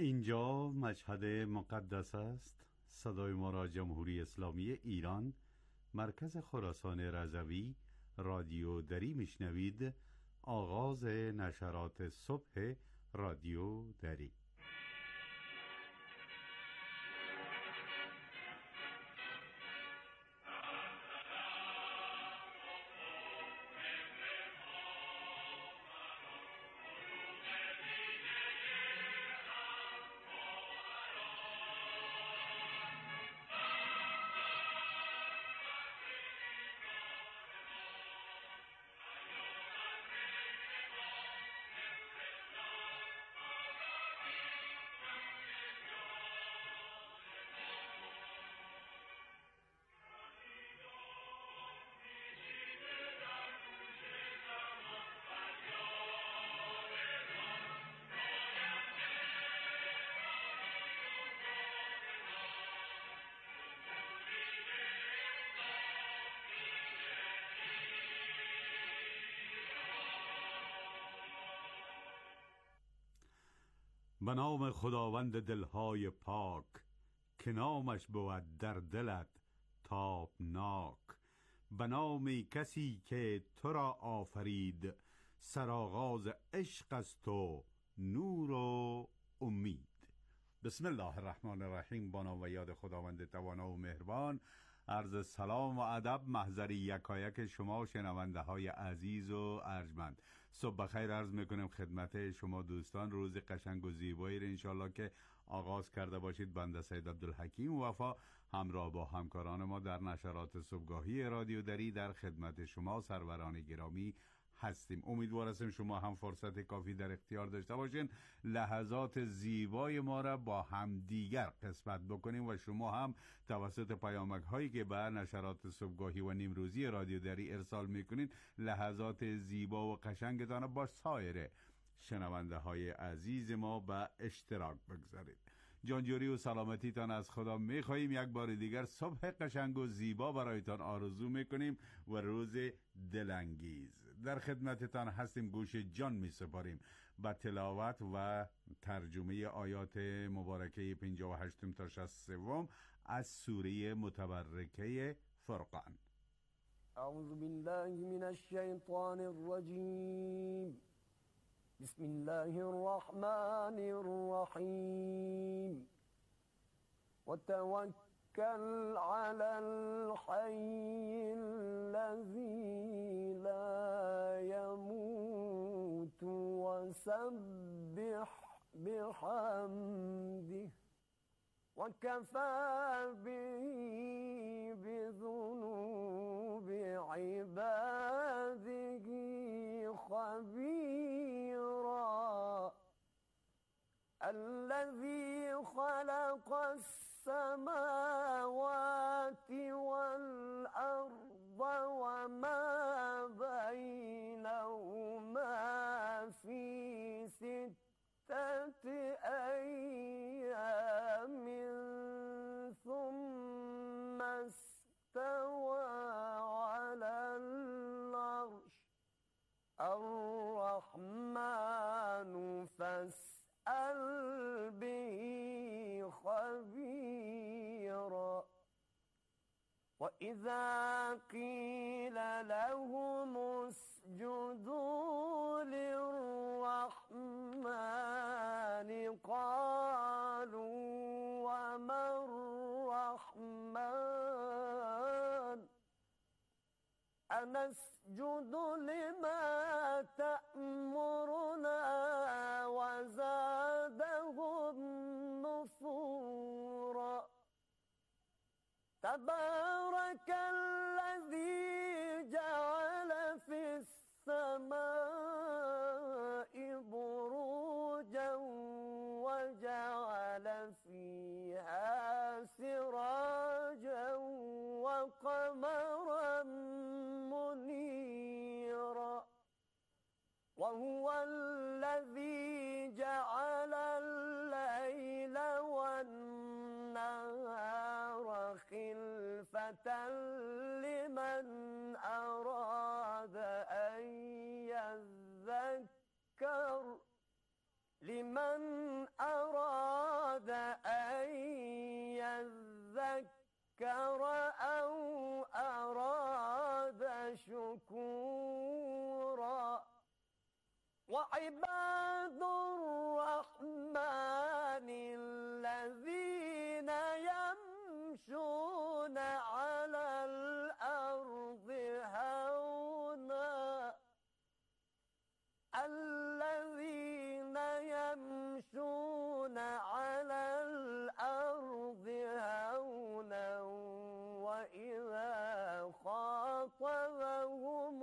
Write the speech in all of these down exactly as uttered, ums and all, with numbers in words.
اینجا مشهد مقدس است. صدای ما را جمهوری اسلامی ایران، مرکز خراسان رضوی، رادیو دری میشنوید. آغاز نشرات صبح رادیو دری. به نام خداوند دلهای پاک، که نامش بود در دلت تابناک. به نام کسی که تو را آفرید، سرآغاز عشق است و نور و امید. بسم الله الرحمن الرحیم. با نام و یاد خداوند توانا و مهربان. عرض سلام و ادب محضر یکایک شما شنونده های عزیز و ارجمند. صبح بخیر عرض میکنم خدمت شما دوستان. روز قشنگ و زیبایی را انشالله که آغاز کرده باشید. بنده سید عبدالحکیم وفا همراه با همکاران ما در نشرات صبحگاهی رادیو دری در خدمت شما سروران گرامی هستیم. امیدوار هستم شما هم فرصت کافی در اختیار داشته باشین لحظات زیبای ما را با هم دیگر قسمت بکنیم و شما هم توسط پیامک هایی که به نشرات صبحگاهی و نیمروزی رادیو دری ارسال میکنین لحظات زیبا و قشنگتان با سایر شنونده های عزیز ما به اشتراک بگذارید. جانجوری و سلامتیتان از خدا میخواییم. یک بار دیگر صبح قشنگ و زیبا برایتان آرزو میکنیم و روز دلانگیز. در خدمتتان هستیم. گوش جان میسپاریم به تلاوت و ترجمه آیات مبارکه پنجاه و هشت تا شصت و سه از سوره متبرکه فرقان. اعوذ بالله من الشیطان الرجیم. بسم الله الرحمن الرحيم. وتوكل على الحي الذي لا يموت وسبح بحمده وكفى به بذنوب عباده خبيرا. الذي خلق السماوات والأرض وما بينهما في ستة أيام ثم استوى على العرش. الرحمن فاسأل به خبيرا. وإذا قيل لهم اسجدوا للرحمن قالوا وما الرحمن أنسجد لما تأمرنا وزادهم نفورا. تبارك الذي جعل في السماء بروجا وجعل فيها سراجا وقمرا منيرا. وهو الذي جعل الليل والنهار خلفة لمن أراد أن يذكر لمن أراد شكر أو أراد شكورا وعباد الرحمن الذين يمشون على الأرض هونا الذين يمشون على الأرض هونا وإذا خاطبهم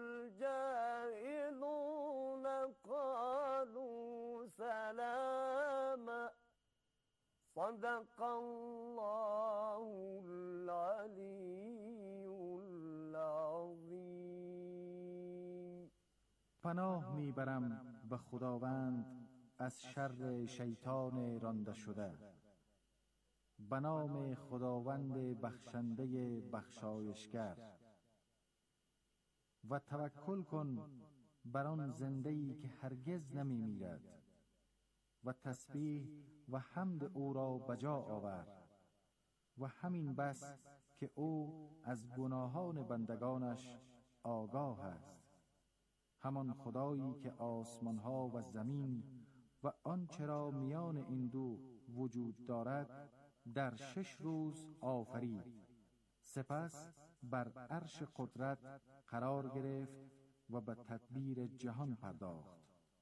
الجاهلون قالوا سلاما صدق الله العلي العظيم. پناه میبرم به خداوند از شر شیطان رانده شده. به نام خداوند بخشنده بخشایشگر. و توکل کن بر آن زنده‌ای که هرگز نمی میرد و تسبیح و حمد او را بجا آور و همین بس که او از گناهان بندگانش آگاه است. همان خدایی که آسمانها و زمین و آنچه را میان این دو وجود دارد در شش روز آفرید، سپس بر عرش قدرت قرار گرفت و به تدبیر جهان پرداخت.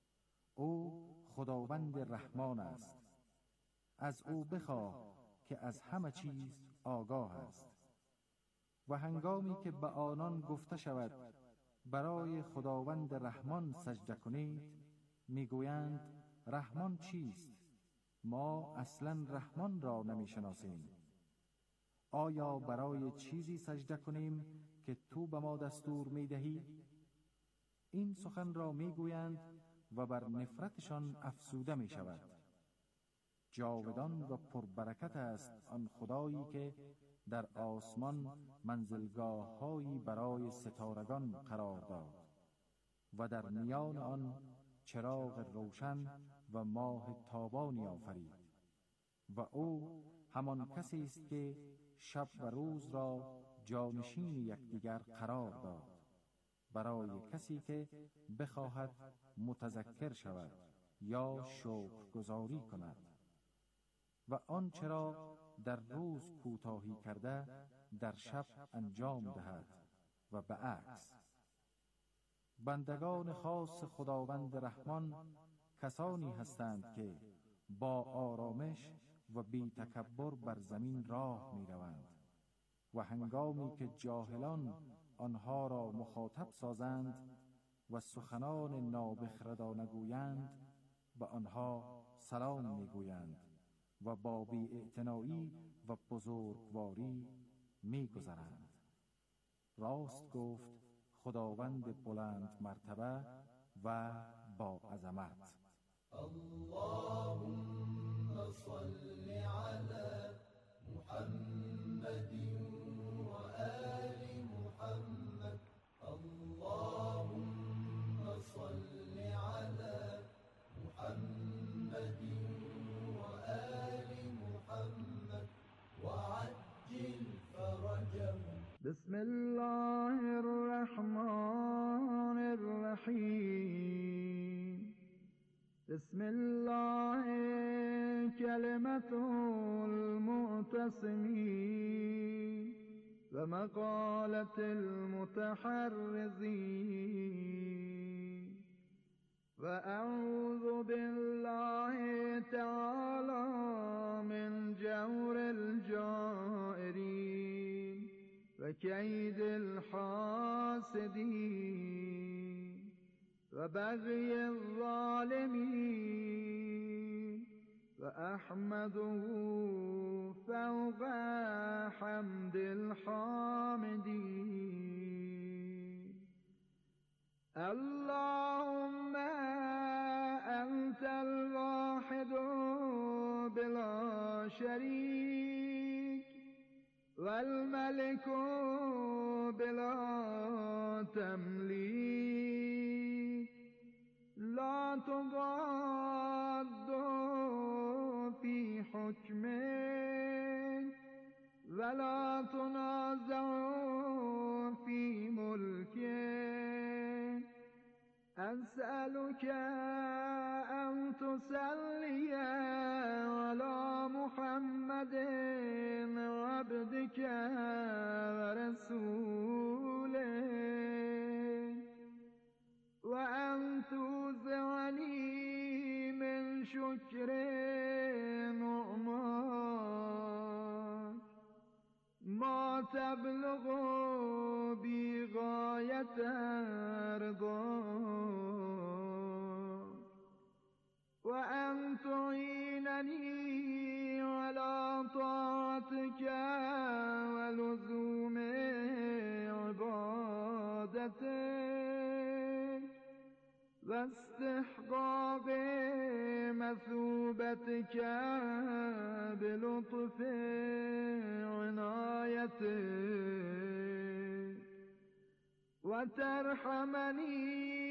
او خداوند رحمان است. از او بخواه که از همه چیز آگاه است. و هنگامی که به آنان گفته شود برای خداوند رحمان سجده کنید، میگویند رحمان چیست؟ ما اصلا رحمان را نمیشناسیم. آیا برای چیزی سجده کنیم که تو به ما دستور میدهی؟ این سخن را میگویند و بر نفرتشان افسوده می شود. جاودان و پربرکت است آن خدایی که در آسمان منزلگاه‌هایی برای ستارگان قرار داد و در میان آن چراغ روشن و ماه تابانی آفرید. و او همان کسی است که شب و روز را جانشین یکدیگر قرار داد برای کسی که بخواهد متذکر شود یا شکرگزاری کند و آنچه را در روز کوتاهی کرده در شب انجام دهد و به عکس. بندگان خاص خداوند رحمان کسانی هستند که با آرامش و بی تکبر بر زمین راه می روند و هنگامی که جاهلان آنها را مخاطب سازند و سخنان نابخردانه گویند به آنها سلام می گویند و با بی‌اعتنایی و بزرگواری می گذرند. راست گفت خداوند بلند مرتبه و با عظمت. اللهم صل على محمد و آل محمد. اللهم صل على محمد و آل محمد وعجل فرجهم. بسم الله الرحمن الرحیم. بسم الله كلمة المعتصمين ومقالة المتحرزين. وأعوذ بالله تعالى من جور الجائرين وكيد الحاسدين وبغي الظالمين. وأحمده فوق حمد الحامدين. اللهم أنت الواحد بلا شريك والملك بلا تمليك لا تضاد في حكمك ولا ولا تنازعوا في ملكه. أسألك أن تصلي على محمد عبدك ورسوله، وأن توزعني من شكر نعماك ما تبلغ بغاية رضاك، وأن تعينني على طاعتك ولزوم عبادتك واستحقاق مثوبتك بلطف عنايتك، وترحمني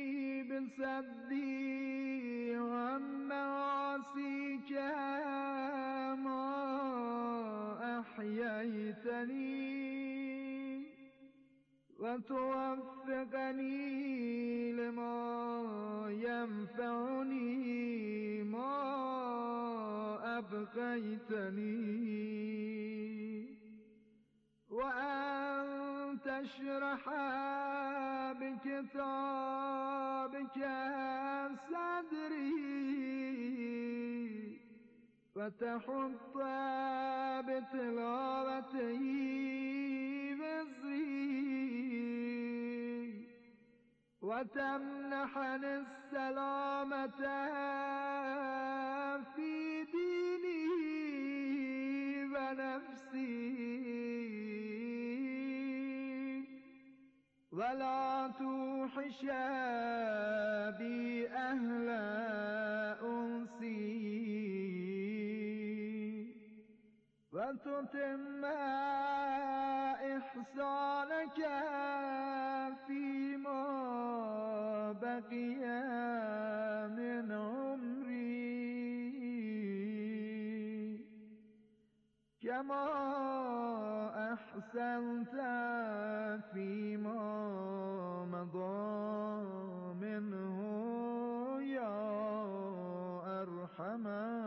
بصدي عن معاصيك ما أحييتني، وتوفقني لما ينفعني ما أبقيتني، وأن تشرح بكتابك صدري وتحط بتلاوته وزري، وتمنحني السلامة في ديني ونفسي، ولا توحش بي أهل أنسي، وتتم إحسانك فيما بقي من عمري، كما أحسنت فيما مضى منه يا أرحم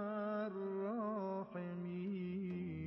الراحمين.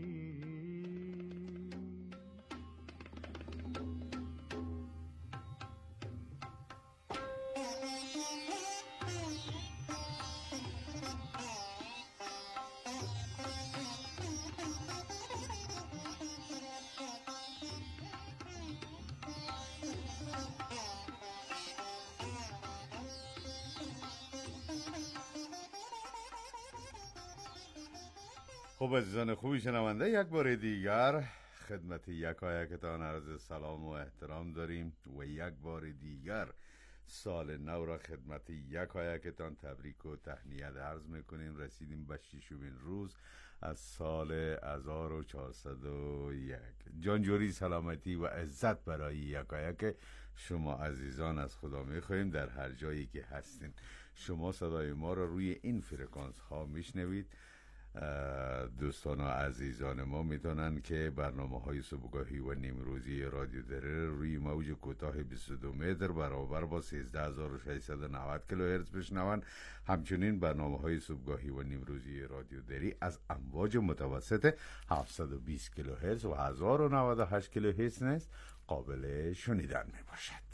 خب عزیزان خوبی شنونده، یک بار دیگر خدمت یکایکتان عرض سلام و احترام داریم و یک بار دیگر سال نو را خدمت یکایکتان تبریک و تهنیت عرض میکنیم. رسیدیم به ششمین روز از سال هزار و چهارصد و یک. جانجوری، سلامتی و عزت برای یکایک شما عزیزان از خدا میخواهیم در هر جایی که هستین. شما صدای ما را روی این فرکانس ها میشنوید. دوستان و عزیزان ما میتونن که برنامه های صبحگاهی و نیمروزی رادیو دره روی موج کوتاه بیست و دو متر برابر با سیزده هزار و ششصد و نود کیلوهرتز بشنون. همچنین برنامه های صبحگاهی و نیمروزی رادیو دری از امواج متوسط هفتصد و بیست کیلوهرتز و هزار و نود و هشت کیلوهرتز نیز قابل شنیدن می باشد.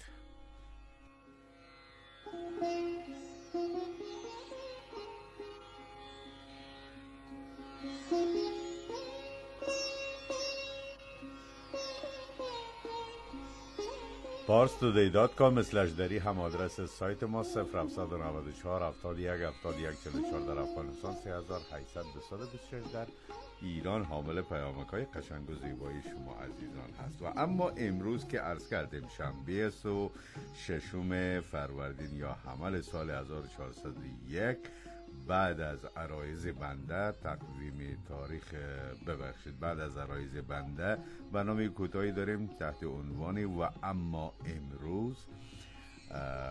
پارس تودی دات کام اسلش دری هم آدرس سایت ما صفر هفتصد و نود و چهار هفتاد و یک هفتاد و یک چهل و چهار در افغانستان، سه هزار و هشتصد و بیست و شش در ایران حامل پیامک های قشنگ و زیبای شما عزیزان هست. و اما امروز که عرض کردیم شنبه است و ششم فروردین یا حمل سال هزار و چهارصد و یک، بعد از عرایض بنده تقویم تاریخ ببخشید بعد از عرایض بنده برنامه کوتاهی داریم تحت عنوان و اما امروز.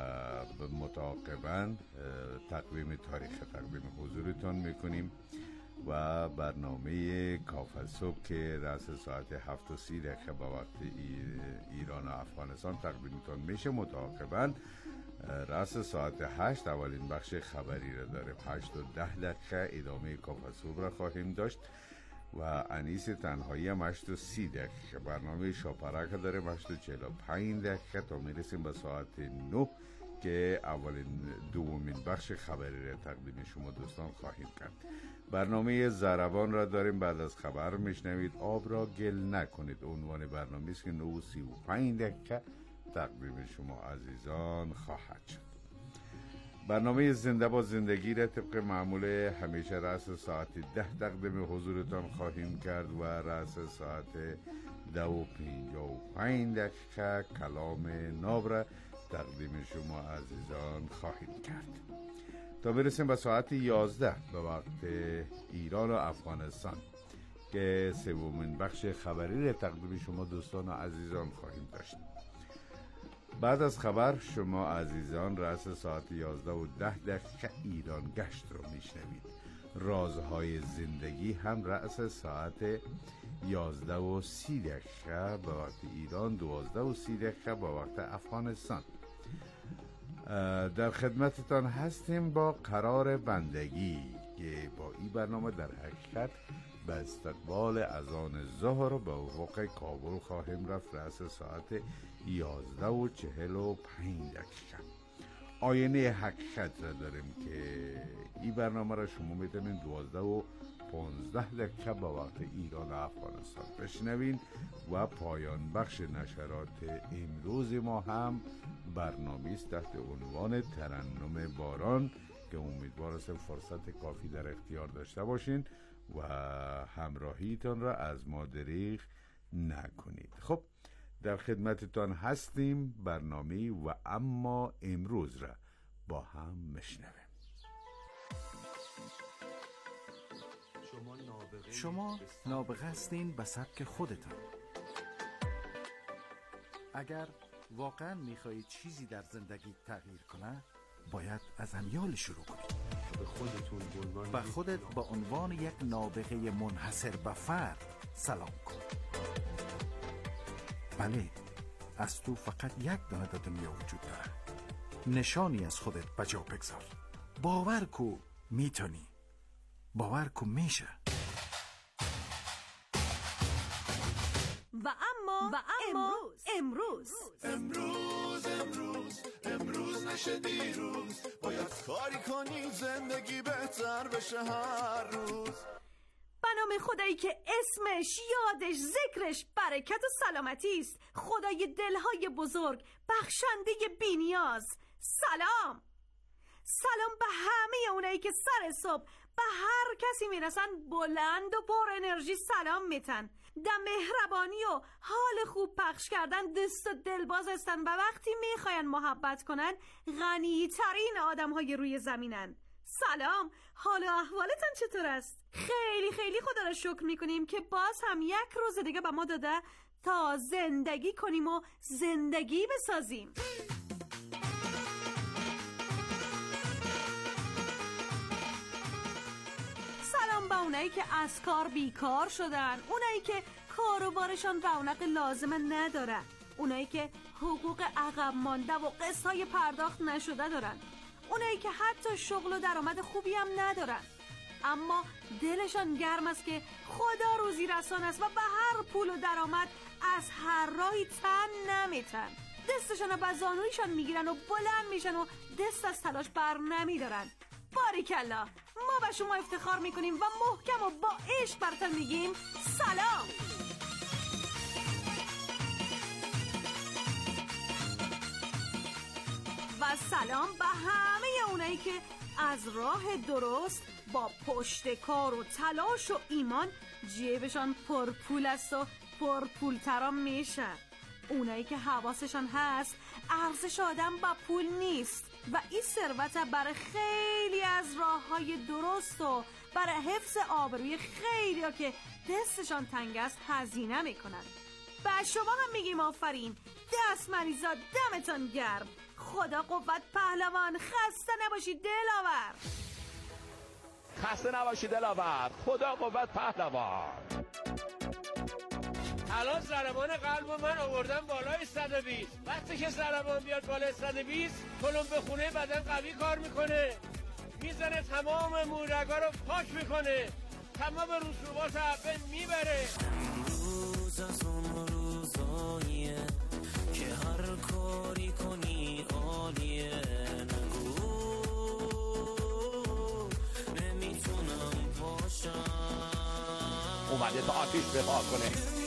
متعاقباً تقویم تاریخ تقویم حضورتان میکنیم و برنامه کافه صبح که رأس ساعت هفت و سی دقیقه با وقت ایران و افغانستان تقدیمتون میشه. متعاقباً رأس ساعت هشت اولین بخش خبری را داریم. هشت و ده دقیقه ادامه کافه صبح را خواهیم داشت و انیس تنهایی هم هشت و سی دقیقه. برنامه شاپرک داریم هشت و چهل و پنج دقیقه تا میرسیم به ساعت نه که اولین دومین بخش خبری را تقدیم شما دوستان خواهیم کرد. برنامه زربان را داریم. بعد از خبر میشنوید آب را گل نکنید. عنوان برنامه است که نه و سی و پنج دقیقه تقدیم شما عزیزان خواهد شد. برنامه زنده با زندگی را طبق معمول همیشه رأس ساعت ده تقدیم حضورتان خواهیم کرد و رأس ساعت ده و پینجا و پنج دقیقه کلام ناب را تقدیم شما عزیزان خواهیم کرد تا برسیم به ساعت یازده به وقت ایران و افغانستان که سومین بخش خبری را تقدیم شما دوستان و عزیزان خواهیم داشت. بعد از خبر شما عزیزان رأس ساعت یازده و ده دقیقه ایران گشت رو میشنوید. رازهای زندگی هم رأس ساعت یازده و سی دقیقه به وقت ایران، دوازده و سی دقیقه به وقت افغانستان. در خدمتتان هستیم با قرار بندگی که با این برنامه در حقیقت به استقبال اذان ظهر به افق کابل خواهیم رفت. رأس ساعت یازده و چهل و پنج دقیقه. آینه حقیقت را داریم که این برنامه را شما میتونید دوازده و پانزده دقیقه با وقت ایران و افغانستان بشنوین و پایان بخش نشرات امروز ما هم برنامه است تحت عنوان ترنم باران که امیدوار است فرصت کافی در اختیار داشته باشین و همراهیتان را از ما دریغ نکنید. خب در خدمتتان هستیم. برنامه و اما امروز را با هم میشنویم. شما نابغه هستین به سبک خودتان. اگر واقعا میخواهید چیزی در زندگی تغییر کنه باید از امیال شروع کنید. به خودتون به خودت با عنوان یک نابغه منحصر به فرد سلام کن. بله، از تو فقط یک دانه در دنیا وجود داره. نشانی از خودت بجا بگذار. باور کو میتونی. باور کو میشه. و اما و اما امروز امروز امروز امروز نشه دیروز. باید کاری کنی زندگی بهتر بشه هر روز. به نام خدایی که اسمش، یادش، ذکرش برکت و سلامتی است، خدای دلهای بزرگ، بخشنده بی‌نیاز. سلام سلام به همه اونایی که سر صبح به هر کسی میرسن بلند و پر انرژی سلام میتن. در مهربانی و حال خوب پخش کردن دست و دلباز هستن و وقتی میخواین محبت کنن غنی ترین آدم های روی زمینن. سلام، حال و احوالتان چطور است؟ خیلی خیلی خدا را شکر میکنیم که باز هم یک روز دیگه به ما داده تا زندگی کنیم و زندگی بسازیم. سلام به اونایی که از کار بیکار شدن، اونایی که کاروبارشان رونق لازم ندارن، اونایی که حقوق عقب مانده و قسطای پرداخت نشده دارن، اونایی که حتی شغل و درآمد خوبی هم ندارن اما دلشان گرم است که خدا روزی رسان است و به هر پول و درآمد از هر راهی تن نمیتن. دستشان رو به زانویشان میگیرن و بلند میشن و دست از تلاش بر نمیدارن. باریکلا، ما به شما افتخار میکنیم و محکم و با عشق براتون میگیم سلام. و سلام به همه اونایی که از راه درست با پشت کار و تلاش و ایمان جیبشان پرپول است و پرپولترا میشن. اونایی که حواسشان هست ارزش آدم با پول نیست و این ثروت برای خیلی از راههای درست و برای حفظ آبروی خیلی ها که دستشان تنگ است هزینه میکنن. و شما هم میگیم آفرین، دست مریضا دمتان گرم، خدا قوت پهلوان، خسته نباشید دلاور. خسته نباشی دلاور، خدا قوت پهلوان. الان ضربان قلب من آوردم بالای صد و بیست. وقتی که ضربان بیاد بالای صد و بیست تلمبه خونه بدن قوی کار میکنه، میزنه تمام مورگا رو پاک میکنه، تمام رسوبات حبه میبره. امروز از اون روزاییه که هر کاری کنی عالیه. نگو نمیتونم باشم. اومده تا آتیش بپا کنه.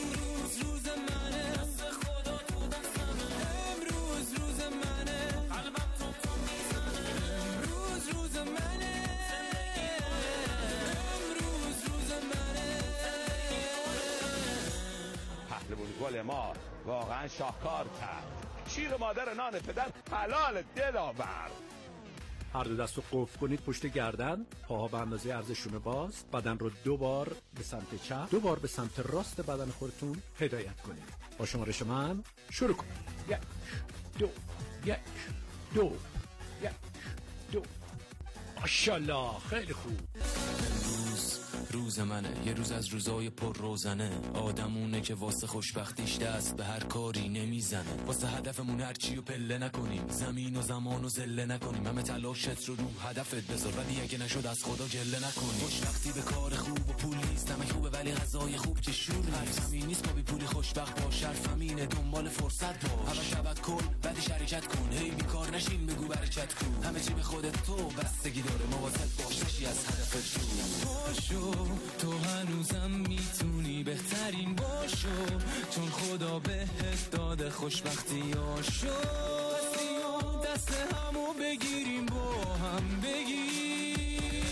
گل ما واقعا شاهکار کرد. شیر مادر نان پدر حلال دلاور. هر دو دست رو قفل کنید پشت گردن، پاها به اندازه عرض شونه باز، بدن رو دو بار به سمت چپ، دو بار به سمت راست بدن خودتون هدایت کنید. با شمارش من شروع کنید. یک دو یک دو یک دو. ماشاءالله خیلی خوب. روز منه، یه روز از روزای پر روزنه. آدمونه که واسه خوشبختیش دست به هر کاری نمیزنه. واسه هدفمون هر چی رو پله نکنیم، زمین و زمان و زله نکنیم. همه تلاشت رو رو هدفت بذار، ولی اگه نشد از خدا گله نکنیم. خوشبختی به کار خوب و پول نیست، همه خوبه ولی غذای خوب که شور نیست. همین نیست ما بی پولی خوشبخت باش، حرف همینه دنبال فرصت باش. همه توکل ولی شرکت کن، هی بیکار نشین بگو برکت کن. همه چی به خودت تو بستگی داره، مواظب باش نشی از هدفت دور. باشو تو هنوزم میتونی بهترین باشو، چون خدا بهت داده خوشبختی آشو. دست همو بگیریم با هم بگیم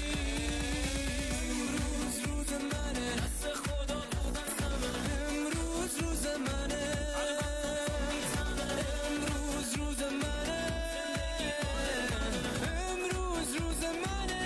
امروز روز منه، دست خدا تو دستمه. امروز روز منه، امروز روز منه، امروز روز منه.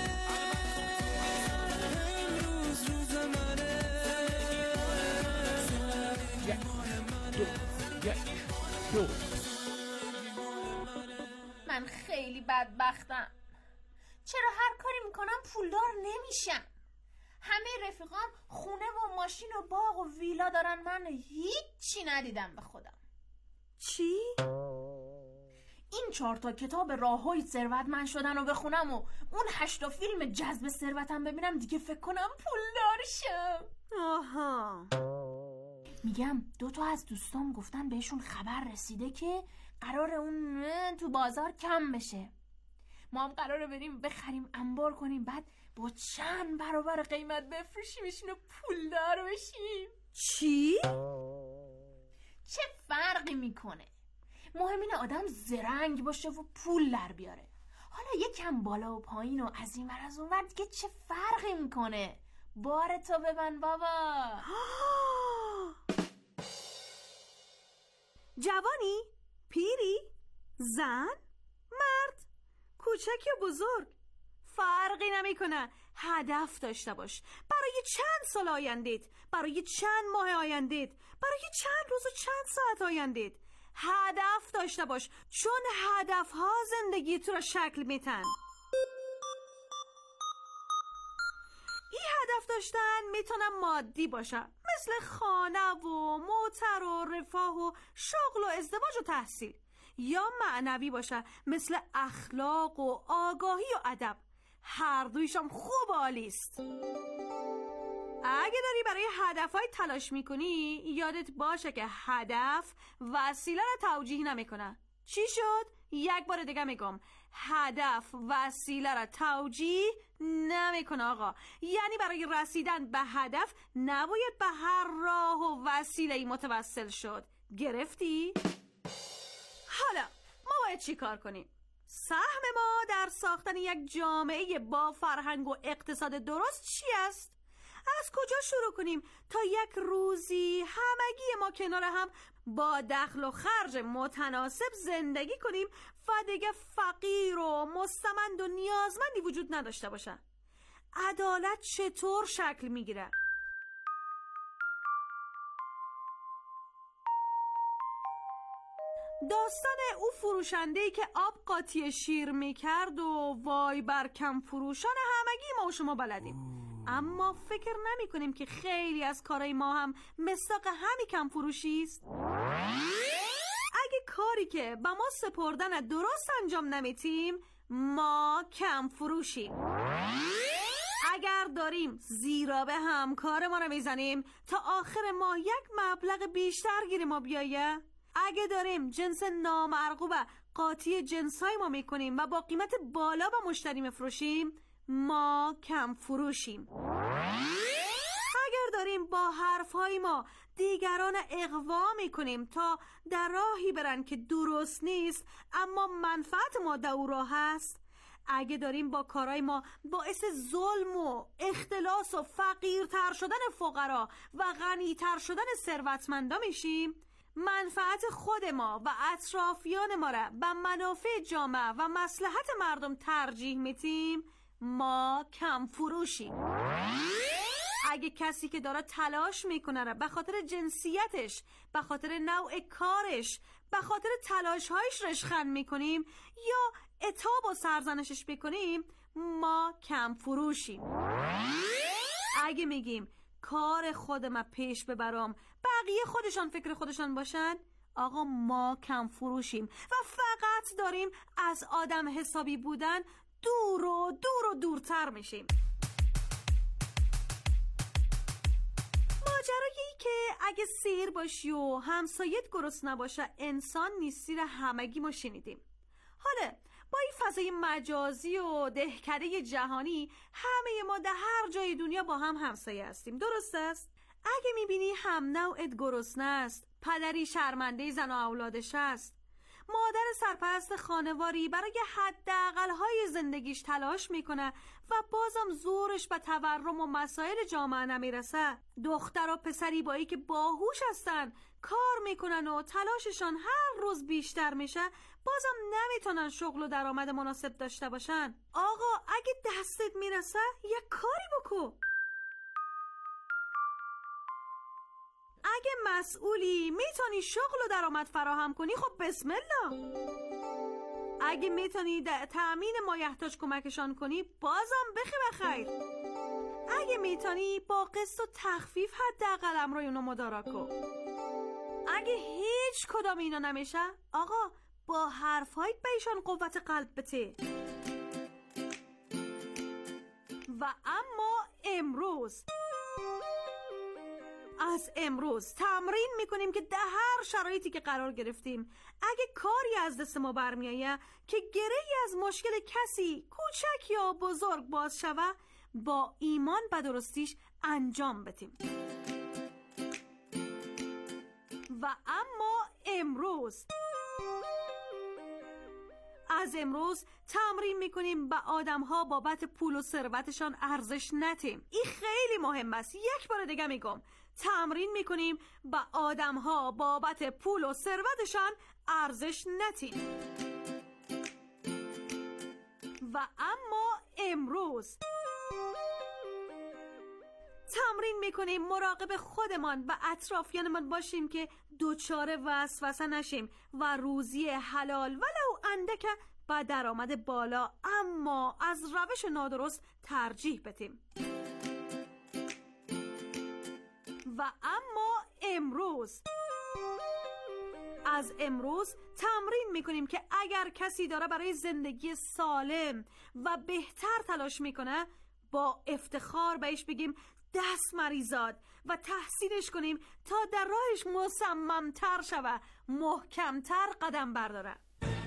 من خیلی بدبختم. چرا هر کاری میکنم پولدار نمیشم؟ همه رفیقام خونه و ماشین و باغ و ویلا دارن، من هیچی ندیدم به خودم. چی؟ این چهار تا کتاب راههای ثروتمند شدن رو بخونم و اون هشتا فیلم جذب ثروتم ببینم دیگه فکر کنم پولدار شم. آها. میگم دو تا از دوستام گفتن بهشون خبر رسیده که قرار اون تو بازار کم بشه. ما هم قراره بریم بخریم انبار کنیم، بعد با چند برابر قیمت بفروشیمشون و پولدار بشیم. چی؟ چه فرقی میکنه؟ مهم اینه آدم زرنگ باشه و پول در بیاره. حالا یکم بالا و پایین و از این ور از اون ور دیگه چه فرقی میکنه؟ بار تو ببن بابا. جوانی؟ پیری؟ زن؟ مرد؟ کوچک یا بزرگ؟ فرقی نمیکنه. هدف داشته باش. برای چند سال آیندهت، برای چند ماه آیندهت، برای چند روز و چند ساعت آیندهت هدف داشته باش، چون هدف ها زندگی تو را شکل میتن. این هدف داشتن میتونن مادی باشه، مثل خانه و موتر و رفاه و شغل و ازدواج و تحصیل، یا معنوی باشه، مثل اخلاق و آگاهی و ادب. هر دویشم خوب عالی است. اگه داری برای هدفهای تلاش میکنی، یادت باشه که هدف وسیله را توجیه نمیکنه. چی شد؟ یک بار دیگه میگم، هدف وسیله را توجیه نمیکنه آقا. یعنی برای رسیدن به هدف نباید به هر راه و وسیله‌ای متوسل شد. گرفتی؟ حالا ما باید چی کار کنیم؟ سهم ما در ساختن یک جامعه با فرهنگ و اقتصاد درست چی است؟ از کجا شروع کنیم تا یک روزی همگی ما کنار هم با دخل و خرج متناسب زندگی کنیم و دیگه فقیر و مستمند و نیازمندی وجود نداشته باشه؟ عدالت چطور شکل میگیره؟ داستان او فروشنده‌ای که آب قاطی شیر میکرد و وای بر کم فروشان همگی ما و شما بلدیم. اما فکر نمی کنیم که خیلی از کارهای ما هم مصداق همین کم فروشی است. اگه کاری که با ما سپردن درست انجام نمیتیم، ما کم فروشیم. اگر داریم زیرا به همکار ما رو میزنیم تا آخر ماه یک مبلغ بیشتر گیر ما بیایه، اگه داریم جنس نامرغوب قاطی جنسای ما میکنیم و با قیمت بالا به مشتری میفروشیم، ما کم فروشیم. اگر داریم با حرفهای ما دیگران اغوا میکنیم تا در راهی برن که درست نیست اما منفعت ما در او راه هست، اگه داریم با کارهای ما باعث ظلم و اختلاس و فقیرتر شدن فقرا و غنیتر شدن ثروتمندا میشیم، منفعت خود ما و اطرافیان ما را به منافع جامعه و مصلحت مردم ترجیح میدیم، ما کم فروشیم. اگه کسی که داره تلاش میکنه را به خاطر جنسیتش، به خاطر نوع کارش، به خاطر تلاشهایش رشخند میکنیم یا عتاب و سرزنشش بکنیم، ما کم فروشیم. اگه میگیم کار خودم پیش ببرم بقیه خودشان فکر خودشان باشن، آقا ما کم فروشیم و فقط داریم از آدم حسابی بودن دور و دور و دورتر میشیم. ماجرایی که اگه سیر باشی و همسایت گرسنه نباشه انسان نیستی را همگی ما شنیدیم. حالا با این فضای مجازی و دهکده جهانی همه ما در هر جای دنیا با هم همسایه هستیم، درست است؟ اگه میبینی هم نوعت گرسنه است، پدری شرمنده زن و اولادش است، مادر سرپرست خانواری برای حداقل‌های زندگیش تلاش میکنه و بازم زورش به تورم و مسائل جامعه نمیرسه، دختر و پسری بایی که باهوش هستن کار میکنن و تلاششان هر روز بیشتر میشه، بازم نمیتونن شغل و درآمد مناسب داشته باشن. آقا اگه دستت میرسه یک کاری بکن. اگه مسئولی میتونی شغل و درآمد فراهم کنی، خب بسم الله. اگه میتونی در تأمین مایحتاج کمکشان کنی، بازم بخی بخیر. اگه میتونی با قسط و تخفیف حداقل امرای اونو مدارا کن. اگه هیچ کدام اینا نمیشه، آقا با حرفهایت به ایشان قوت قلب بده. و اما امروز از امروز تمرین میکنیم که در هر شرایطی که قرار گرفتیم، اگه کاری از دست ما برمیایه که گره‌ای از مشکل کسی کوچک یا بزرگ باز شوه، با ایمان به درستیش انجام بدیم. و اما امروز از امروز تمرین میکنیم به آدم‌ها بابت پول و ثروتشان ارزش ندیم. این خیلی مهم است. یک بار دیگه میگم، تمرین میکنیم به آدم‌ها بابت پول و ثروتشان ارزش ندیم. و اما امروز تمرین میکنیم مراقب خودمان و اطرافیانمان باشیم که دوچار وسوسه نشیم و روزی حلال ولو اندک با درآمد بالا اما از روش نادرست ترجیح بدیم. و اما امروز از امروز تمرین میکنیم که اگر کسی داره برای زندگی سالم و بهتر تلاش میکنه، با افتخار بهش بگیم دست مریزاد و تحسینش کنیم تا در راهش مصممتر شوه، محکمتر قدم برداره.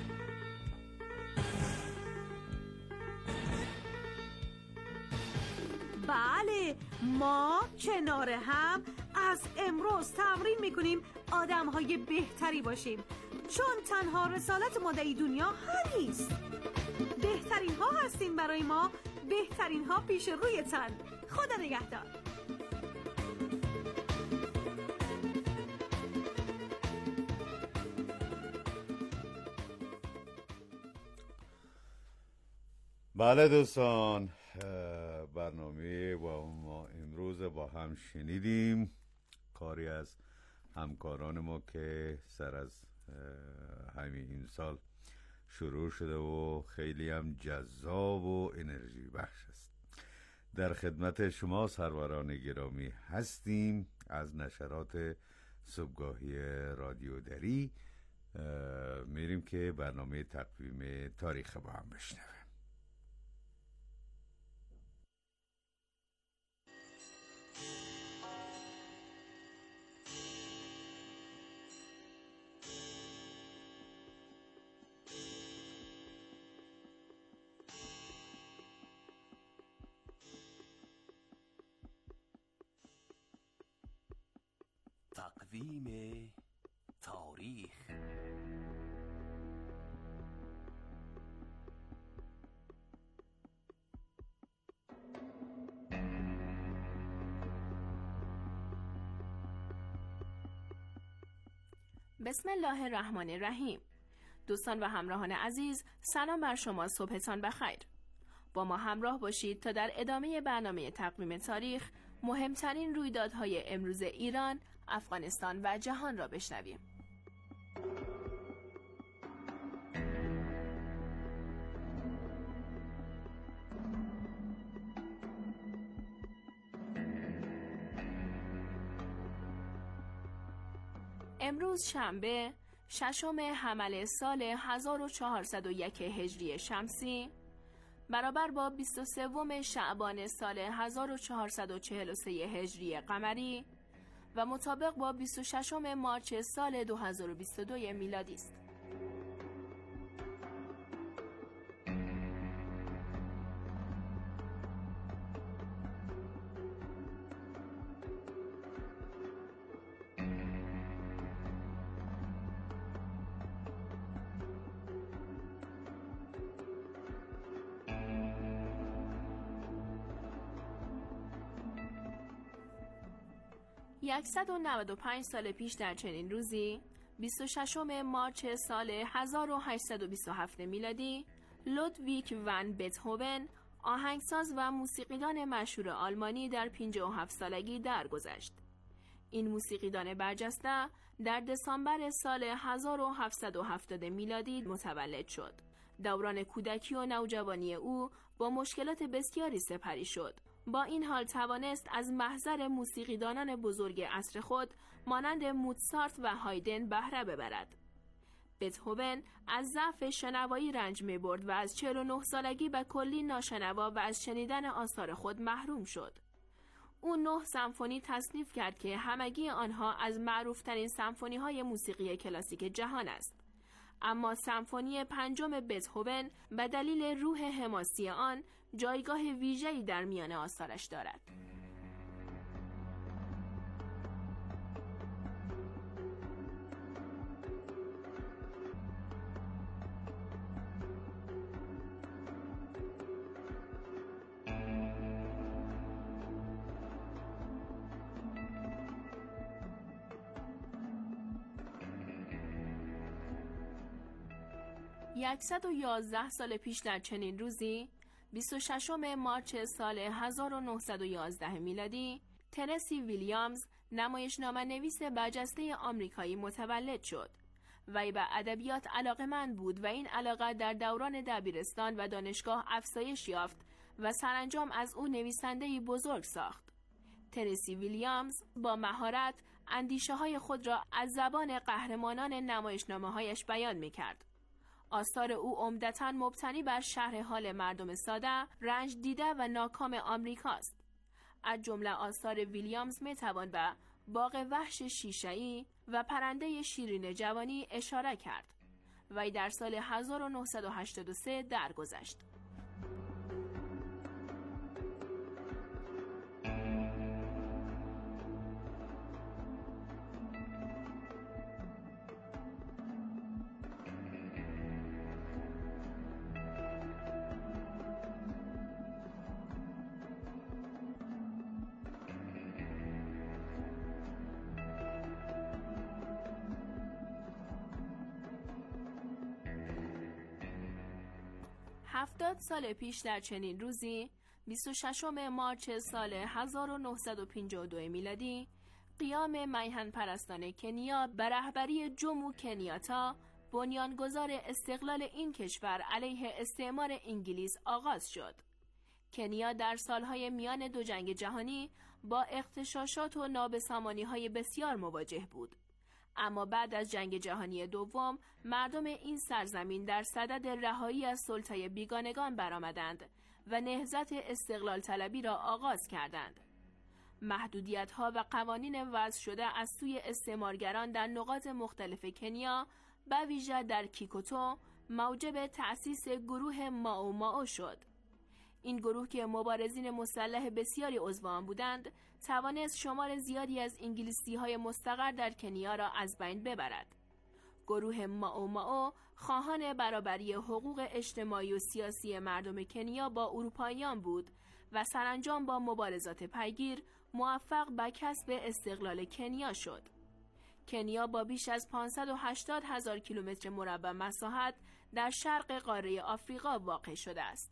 بله، ما کنار هم از امروز تمرین میکنیم آدم‌های بهتری باشیم، چون تنها رسالت ما در دنیا همینست. بهترین ها هستین برای ما، بهترین ها پیش روی تن. خدا نگهدار. بله دوستان، برنامه با ما امروز با هم شنیدیم. کاری از همکاران ما که سر از همین این سال شروع شده و خیلی هم جذاب و انرژی بخش است. در خدمت شما سروران گرامی هستیم از نشرات صبحگاهی رادیو دری. میریم که برنامه تقویم تاریخ با هم بشنویم. تقویم تاریخ. بسم الله الرحمن الرحیم. دوستان و همراهان عزیز، سلام بر شما، صبحتان بخیر. با ما همراه باشید تا در ادامه برنامه تقویم تاریخ مهمترین رویدادهای امروز ایران، افغانستان و جهان را بشنویم. امروز شنبه ششم حمل سال هزار و چهارصد و یک هجری شمسی برابر با بیست و سوم شعبان سال هزار و چهارصد و چهل و سه هجری قمری و مطابق با بیست و ششم مارس سال دو هزار و بیست و دو میلادی است. صد و نود و پنج سال پیش در چنین روزی، بیست و ششم مارس سال هزار و هشتصد و بیست و هفت میلادی، لودویک ون بتهوون، آهنگساز و موسیقیدان مشهور آلمانی در پنجاه و هفت سالگی درگذشت. این موسیقیدان برجسته در دسامبر سال هزار و هفتصد و هفتاد میلادی متولد شد. دوران کودکی و نوجوانی او با مشکلات بسیاری سپری شد. با این حال توانست از محضر موسیقیدانان بزرگ عصر خود مانند موتسارت و هایدن بهره ببرد. بتهوون از ضعف شنوایی رنج می برد و از چهل و نه سالگی به کلی ناشنوا و از شنیدن آثار خود محروم شد. او نه سمفونی تصنیف کرد که همگی آنها از معروفترین سمفونی های موسیقی کلاسیک جهان است. اما سمفونی پنجم بتهوون به دلیل روح حماسی آن جایگاه ویژه‌ای در میان آثارش دارد. صد و یازده سال پیش در چنین روزی، بیست و ششم مارس سال هزار و نهصد و یازده میلادی، تنسی ویلیامز، نمایشنامه نویس برجسته آمریکایی متولد شد. وی به ادبیات علاقه‌مند بود و این علاقه در دوران دبیرستان و دانشگاه افزایش یافت و سرانجام از او نویسنده‌ای بزرگ ساخت. تنسی ویلیامز با مهارت اندیشه‌های خود را از زبان قهرمانان نمایشنامه‌هایش بیان می‌کرد. آثار او عمدتاً مبتنی بر شرح حال مردم ساده، رنج دیده و ناکام آمریکاست. از جمله آثار ویلیامز میتوان به باغ وحش شیشه‌ای و پرنده شیرین جوانی اشاره کرد. وی در سال هزار و نهصد و هشتاد و سه درگذشت. هفتاد سال پیش در چنین روزی، بیست و ششم مارس سال هزار و نهصد و پنجاه و دو میلادی، قیام میهن پرستان کنیا به رهبری جومو کنیاتا، بنیانگذار استقلال این کشور علیه استعمار انگلیس آغاز شد. کنیا در سالهای میان دو جنگ جهانی با اغتشاشات و نابسامانی‌های بسیار مواجه بود. اما بعد از جنگ جهانی دوم مردم این سرزمین در صدد رهایی از سلطه بیگانگان برآمدند و نهضت استقلال طلبی را آغاز کردند. محدودیت‌ها و قوانین وضع شده از سوی استعمارگران در نقاط مختلف کنیا به ویژه در کیکوتو موجب تأسیس گروه ماو ماو شد. این گروه که مبارزین مسلح بسیاری عضو آن بودند، توانست شمار زیادی از انگلیسی‌های مستقر در کنیا را از بین ببرد. گروه ماو ماو خواهان برابری حقوق اجتماعی و سیاسی مردم کنیا با اروپاییان بود و سرانجام با مبارزات پیگیر موفق به کسب استقلال کنیا شد. کنیا با بیش از پانصد و هشتاد هزار کیلومتر مربع مساحت در شرق قاره آفریقا واقع شده است.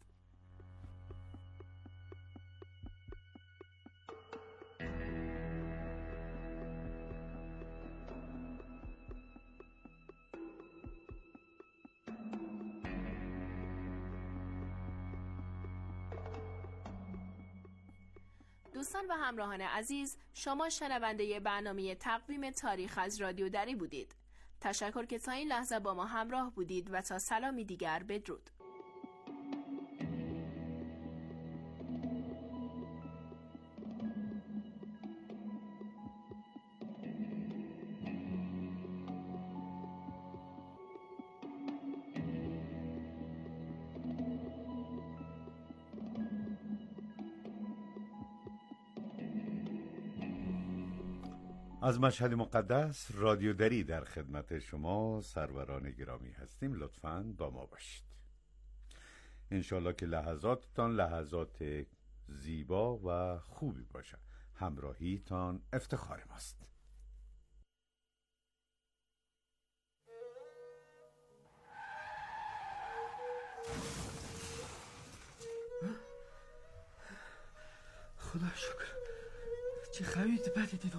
دوستان و همراهان عزیز، شما شنونده برنامه تقویم تاریخ از رادیو دری بودید. تشکر که تا این لحظه با ما همراه بودید و تا سلامی دیگر بدرود. از مشهد مقدس رادیو دری در خدمت شما سروران گرامی هستیم. لطفاً با ما باشید. انشالله که لحظاتتان لحظات زیبا و خوبی باشد. همراهیتان افتخار ماست. خدا شکر، چه خرید بدی دیدم.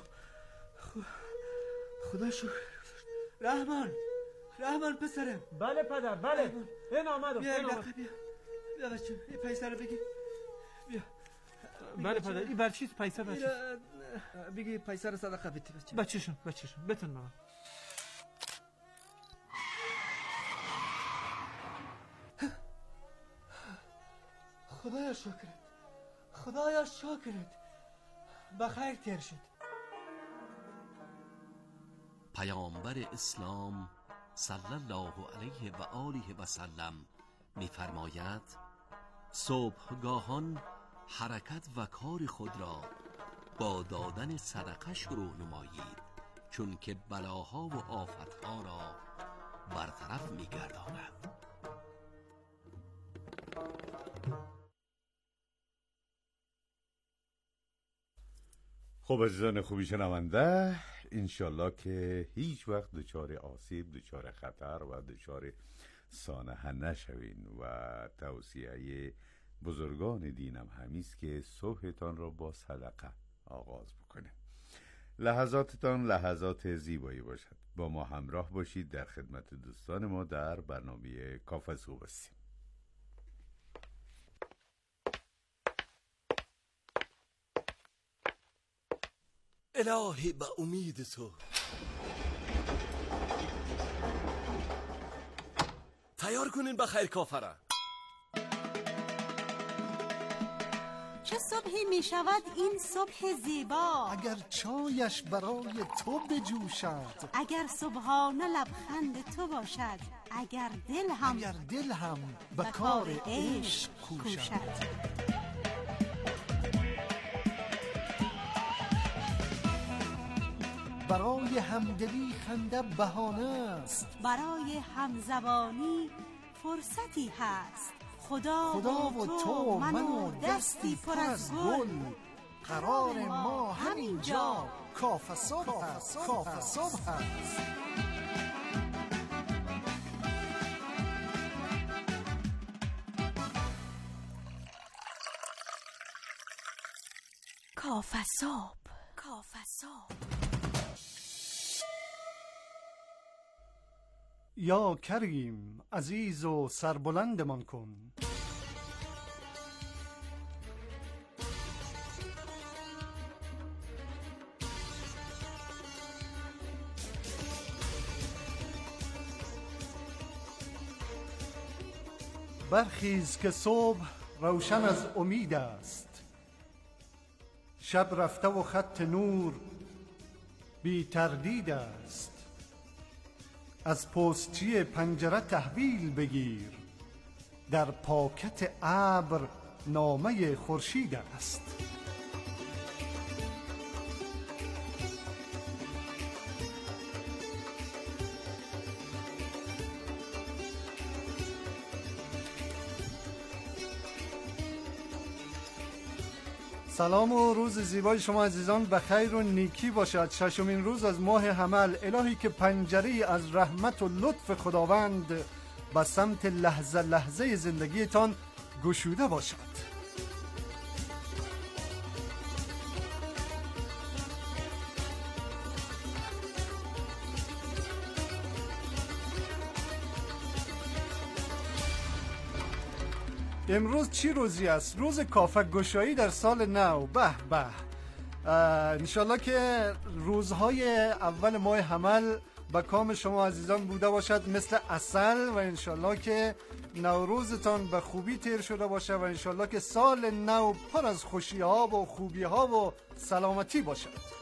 خدا شکر. رحمان، رحمان پسرم. بله پدر، بله. این آمدم. بیا بیا بیا بیا بچه، این پیسه رو بگی. بیا. بله پدر، این بر چیز پیسه بچه؟ بگی پیسه رو صدقه بدی بچه. بچه‌شون، بچه‌شون. بتون بابا. خدایا شکرت. خدایا شکرت. بخیر تیر شد. پیامبر اسلام صلی الله علیه و آله و سلم می‌فرماید صبحگاهان حرکت و کار خود را با دادن صدقه شروع نمایید، چون که بلاها و آفتها را برطرف می‌گرداند. خب عزیزان خوبی شنونده، انشالله که هیچ وقت دچار آسیب، دچار خطر و دچار سانحه نشوین و توصیه بزرگان دینم همیست که صبحتان را با صدقه آغاز بکنه. لحظاتتان لحظات زیبایی باشد. با ما همراه باشید. در خدمت دوستان ما در برنامه کافه صبح هستیم. الهی به امید تو تیار کنین بخیر کافره. چه صبحی می شود این صبح زیبا، اگر چایش برای تو بجوشد، اگر صبحانه لبخند تو باشد، اگر دل هم اگر دل هم به کار عشق کوشد. برای همدلی خنده بهانه است، برای همزبانی فرصتی هست. خدا, خدا و تو من و دستی پر از گل، قرار ما همین جا کافه صبح هست. کافه صبح هست. کافه صبح. کافه صبح. یا کریم عزیز و سربلندمان کن. برخیز که صبح روشن از امید است، شب رفته و خط نور بی تردید است. از پستچی پنجره تحویل بگیر، در پاکت ابر نامه خورشید است. سلام و روز زیبای شما عزیزان بخیر و نیکی باشد. ششمین روز از ماه حمل، الهی که پنجره از رحمت و لطف خداوند به سمت لحظه لحظه زندگیتان گشوده باشد. امروز چی روزی است؟ روز کافه گشایی در سال نو. به به، انشالله که روزهای اول ماه حمل به کام شما عزیزان بوده باشد مثل عسل، و انشالله که نوروزتان به خوبی تیر شده باشه، و انشالله که سال نو پر از خوشی ها و خوبی ها و سلامتی باشد.